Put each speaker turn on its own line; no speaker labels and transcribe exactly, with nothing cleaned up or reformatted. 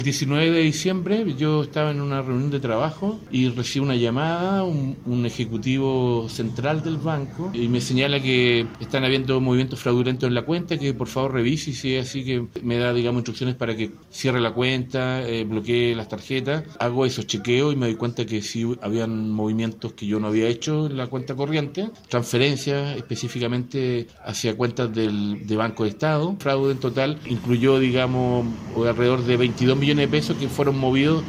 El diecinueve de diciembre yo estaba en una reunión de trabajo y recibo una llamada, un, un ejecutivo central del banco, y me señala que están habiendo movimientos fraudulentos en la cuenta, que por favor revise, y si es así que me da, digamos, instrucciones para que cierre la cuenta, eh, bloquee las tarjetas. Hago esos chequeos y me doy cuenta que sí habían movimientos que yo no había hecho en la cuenta corriente, transferencias específicamente hacia cuentas del, de Banco de Estado. Fraude en total incluyó, digamos, alrededor de veintidós millones de pesos que fueron movidos